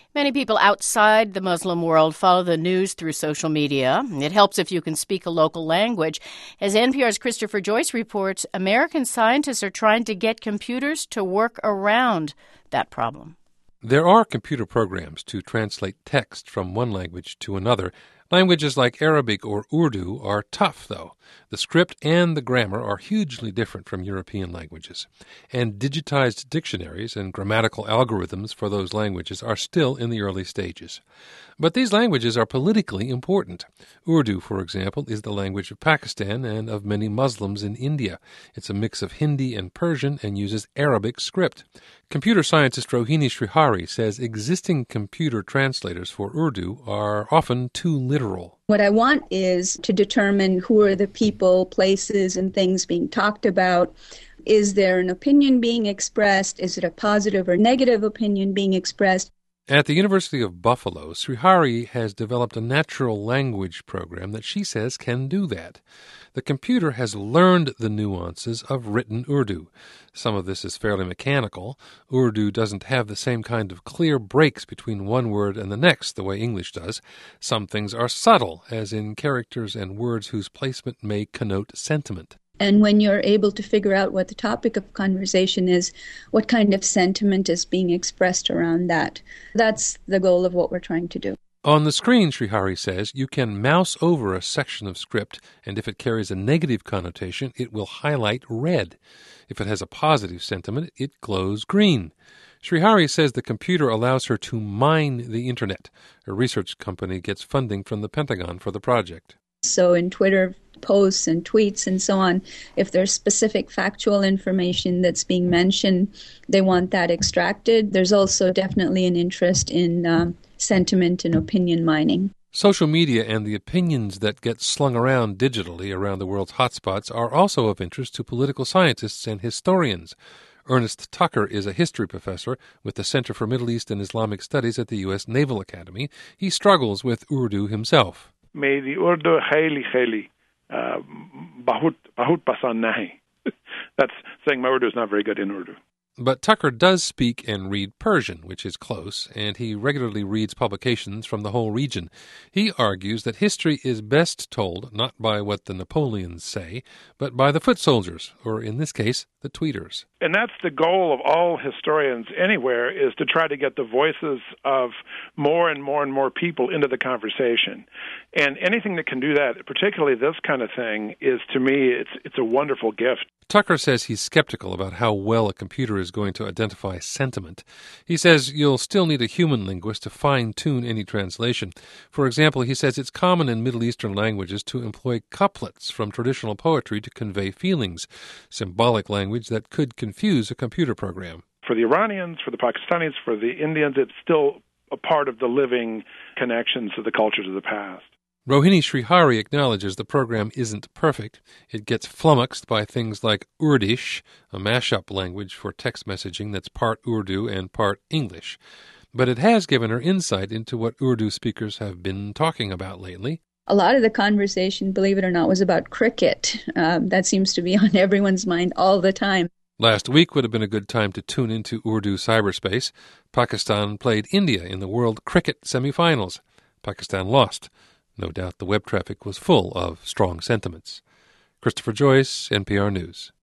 Many people outside the Muslim world follow the news through social media. It helps if you can speak a local language. As NPR's Christopher Joyce reports, American scientists are trying to get computers to work around that problem. There are computer programs to translate text from one language to another. Languages like Arabic or Urdu are tough, though. The script and the grammar are hugely different from European languages. And digitized dictionaries and grammatical algorithms for those languages are still in the early stages. But these languages are politically important. Urdu, for example, is the language of Pakistan and of many Muslims in India. It's a mix of Hindi and Persian and uses Arabic script. Computer scientist Rohini Srihari says existing computer translators for Urdu are often too literal. What I want is to determine who are the people, places, and things being talked about. Is there an opinion being expressed? Is it a positive or negative opinion being expressed? At the University of Buffalo, Srihari has developed a natural language program that she says can do that. The computer has learned the nuances of written Urdu. Some of this is fairly mechanical. Urdu doesn't have the same kind of clear breaks between one word and the next the way English does. Some things are subtle, as in characters and words whose placement may connote sentiment. And when you're able to figure out what the topic of conversation is, what kind of sentiment is being expressed around that, that's the goal of what we're trying to do. On the screen, Srihari says, you can mouse over a section of script, and if it carries a negative connotation, it will highlight red. If it has a positive sentiment, it glows green. Srihari says the computer allows her to mine the Internet. A research company gets funding from the Pentagon for the project. So in Twitter posts and tweets and so on, if there's specific factual information that's being mentioned, they want that extracted. There's also definitely an interest in sentiment and opinion mining. Social media and the opinions that get slung around digitally around the world's hotspots are also of interest to political scientists and historians. Ernest Tucker is a history professor with the Center for Middle East and Islamic Studies at the U.S. Naval Academy. He struggles with Urdu himself. मेरी उर्दू खैली बहुत पसंद नहीं. That's saying my Urdu is not very good in Urdu. But Tucker does speak and read Persian, which is close, and he regularly reads publications from the whole region. He argues that history is best told not by what the Napoleons say, but by the foot soldiers, or in this case, the tweeters. And that's the goal of all historians anywhere, is to try to get the voices of more and more and more people into the conversation. And anything that can do that, particularly this kind of thing, is, to me, it's a wonderful gift. Tucker says he's skeptical about how well a computer is going to identify sentiment. He says you'll still need a human linguist to fine-tune any translation. For example, he says it's common in Middle Eastern languages to employ couplets from traditional poetry to convey feelings, symbolic language that could confuse a computer program. For the Iranians, for the Pakistanis, for the Indians, it's still a part of the living connections of the cultures of the past. Rohini Srihari acknowledges the program isn't perfect. It gets flummoxed by things like Urdish, a mashup language for text messaging that's part Urdu and part English. But it has given her insight into what Urdu speakers have been talking about lately. A lot of the conversation, believe it or not, was about cricket. That seems to be on everyone's mind all the time. Last week would have been a good time to tune into Urdu cyberspace. Pakistan played India in the World Cricket semifinals. Pakistan lost. No doubt the web traffic was full of strong sentiments. Christopher Joyce, NPR News.